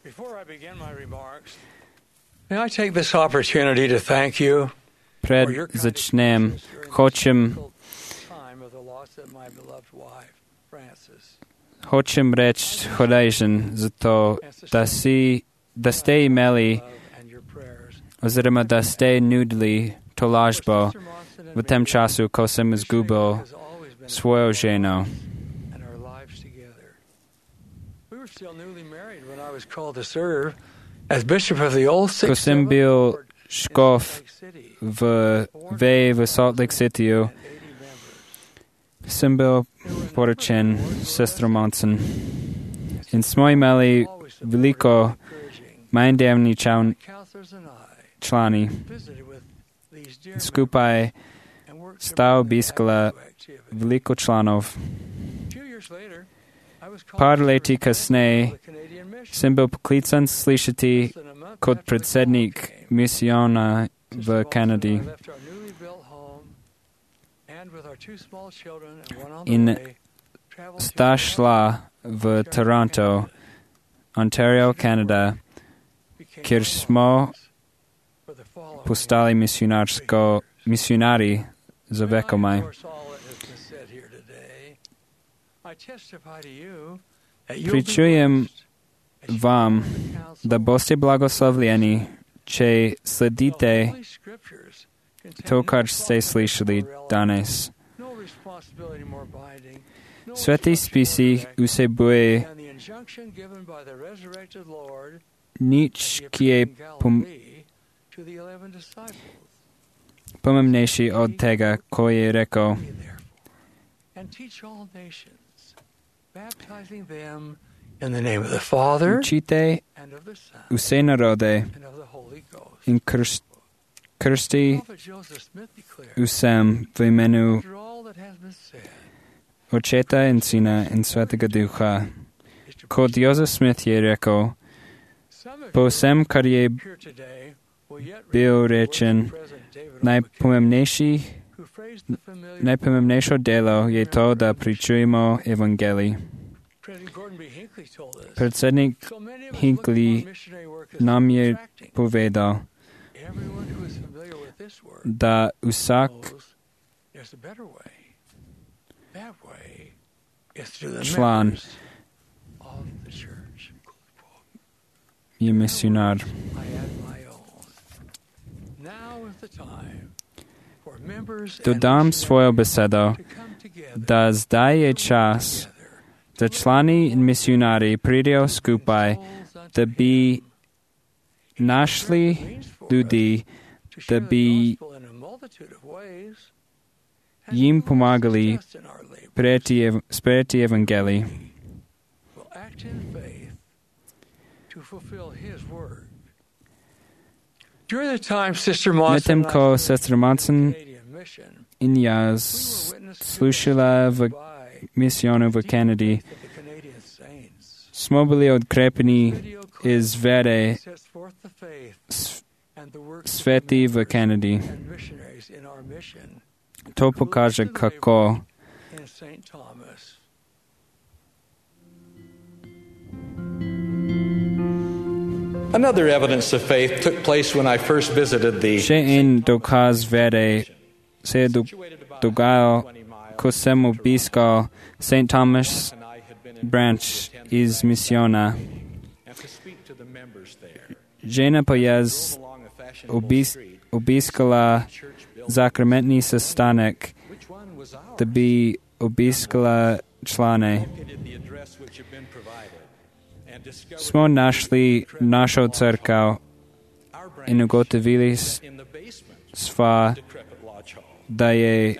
Before I begin my remarks, may I take this opportunity to thank you Pred for your kind začnem, experiences during this hočem, difficult time of the loss of my beloved wife, Frances. hočem reči hvaležen za to, da ste imeli And your prayers. oziroma da ste nudili tolažbo v tem času, ko sem izgubil Has always been svojo ženo. and our lives together. We were still newly married when I was called to serve as bishop of the old Ko sem 6-7 bil ward in škof Salt Lake City. v Salt Lake Cityju, And 80 members. sem bil poročen s sestro Monson. In smo imeli Always veliko encouraging. manj dnevni Counselors and I člani. visited with these dear Skupaj and worked to sta bring them obiskala back to activity. veliko članov. A few years later, I was called Par to leti serve kasneje the Canadian mission. sem bil poklican slišati Less than a month kot after the predsednik call came, misijona Sister v Monson Kanadi. and I left our newly built home and with our two small children and one on the In way, traveled to sta Toronto, šla v Toronto, Ontario, Kanada, became kjer smo missionaries for the following postali misionari za Well, I vekomaj. endorse all that has been said here today. I testify to you that you'll be Pričujem blessed as you vam, follow the counsel da boste blagoslovljeni, če of the sledite Holy Scriptures contain to, no kar ste fault slišali more relevant, danes. no responsibility more binding, no Sveti instruction spisi more direct vsebuje than the injunction given by the resurrected Lord nič, at the ki je appearing Galilee to the 11 disciples. pomembnejši od tega, ko je rekel, Be therefore, and teach all nations, baptizing them in the name of the Father učite and of the Son vse narode and of the Holy Ghost. in krsti Prophet Joseph Smith declared, vsem v imenu after all that has been said, Očeta in Sina in Svetega Duha. is to Kot Jozef Smith je rekel, some of po you vsem, kar je here today will yet bil remember the rečen, words of President David R. McKay, who phrased the familiar najpomembnejšo delo je to, da pričujemo evangelij. President Gordon B. Hinckley told us, Predsednik so many of us Hinckley look upon missionary work as nam je distracting. povedal, Everyone who is familiar with this work da vsak knows there's a better way. That way is through the član members of the church. je misionar. I add my own. Now is the time for members and Dodam svojo besedo, to come together da zdaj je čas, da člani in misionari pridejo skupaj, da bi našli ljudi, da bi jim pomagali sprejeti evangelij. Medtem ko sestra Monson in jaz slušala v misijonu v Kanadi, smo bili odkrepeni iz vere sveti v Kanadi. To pokaže, kako Another evidence of faith took place when I first visited the še en dokaz vere se je dogajal, ko sem obiskal St. Thomas branch iz misiona. Žena pa je obiskala zakramentni sestanek, da bi obiskala člane. Smo našli našo crkav in ugotovili sva, da je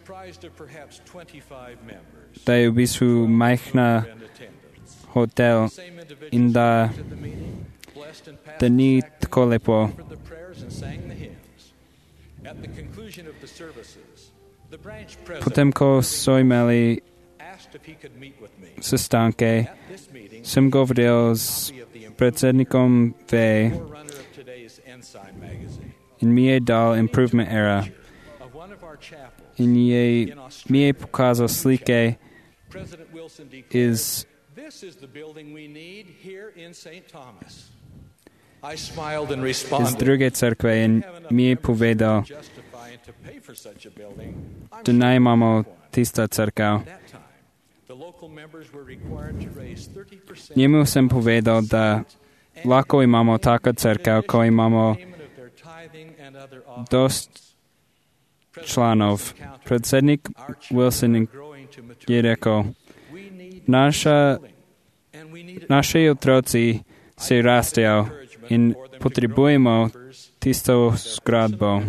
v bistvu majhna hotel in da ni tako lepo. Potem, ko so imeli sestanke, sem govoril s predsednikom V in mi je dal Improvement Era in mi je pokazal slike iz This is the building we need here in St. Thomas. I smiled and responded. Iz druge crkve in mi je povedal, da naj imamo tista crkav. Njemu sem povedal, da lahko imamo taka crkav, ko imamo dost članov. Predsednik Wilson je rekel, naši otroci se rastejo in potrebujemo tisto zgradbo.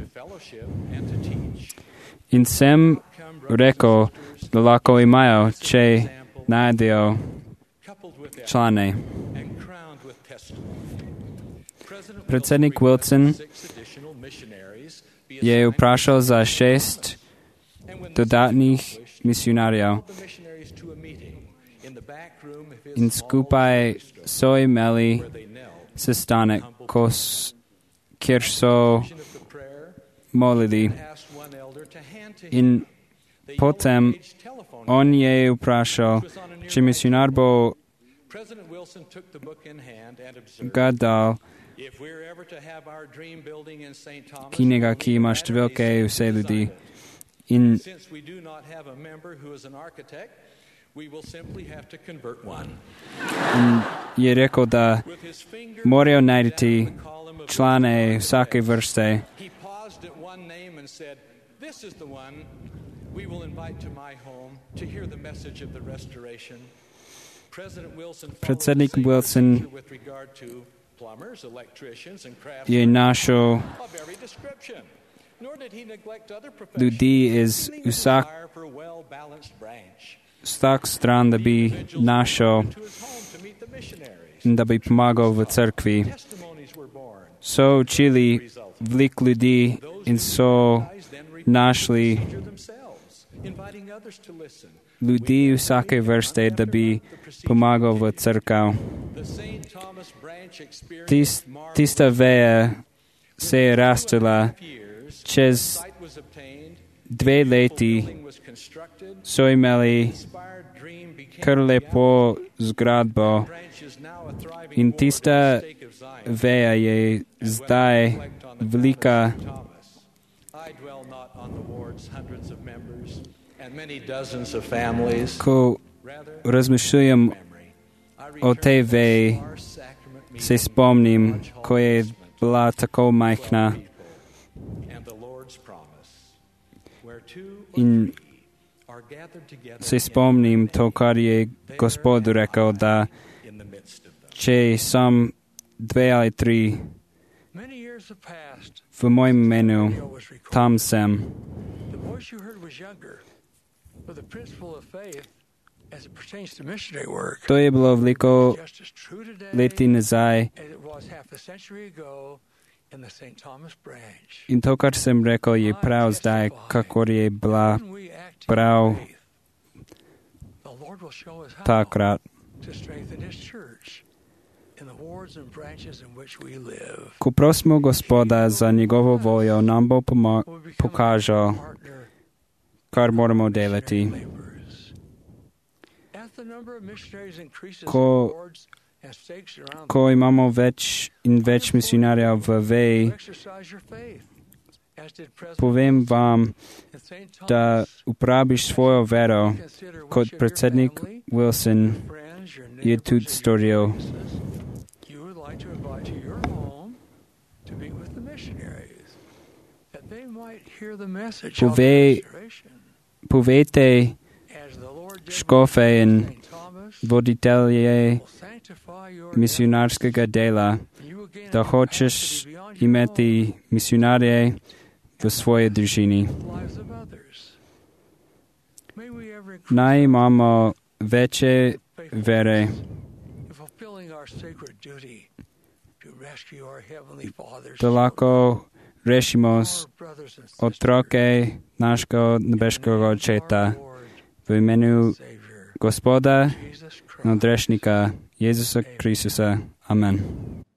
In sem rekel, da lahko imajo, če najdejo člane. Predsednik Wilson je vprašal za 6 dodatnih misionarjev in skupaj so imeli sestanek, kjer so molili. In potem on je vprašal, če misionar bo ga dal knjiga, ki ima številke vse ljudi. In je rekel, da morajo najti člane vsake vrste. Predsednik Wilson je našel ljudi iz vsak stran, da bi našel in da bi pomagal v cerkvi. So učili veliko ljudi in so našli ljudi vsake vrste, da bi pomagal v cerkev. Tista veja se je rastila. Čez 2 leti so imeli kar lepo zgradbo in tista veja je zdaj velika. Ko razmišljam o tej veji, se spomnim, ko je bila tako majhna. In se spomnim to, kar je Gospod rekel, da če sam 2 ali 3 v mojem imenu, tam sem. To je bilo veliko leti nazaj. In to, kar sem rekel, je prav zdaj, kakor je bila prav takrat. Ko prosimo Gospoda za njegovo voljo, nam bo pokazal, kar moramo delati. Ko imamo več in več misionarjev v veji, povem vam, da uporabiš svojo vero, kot predsednik Wilson je tudi storil. Povejte škofe in voditelje misionarskega dela, da hočeš imeti misionarje v svoji družini. Naj imamo večje vere, da lahko rešimo otroke našega nebeškega Očeta v imenu Gospoda, nadrešnika Jezusa Kristusa. Amen.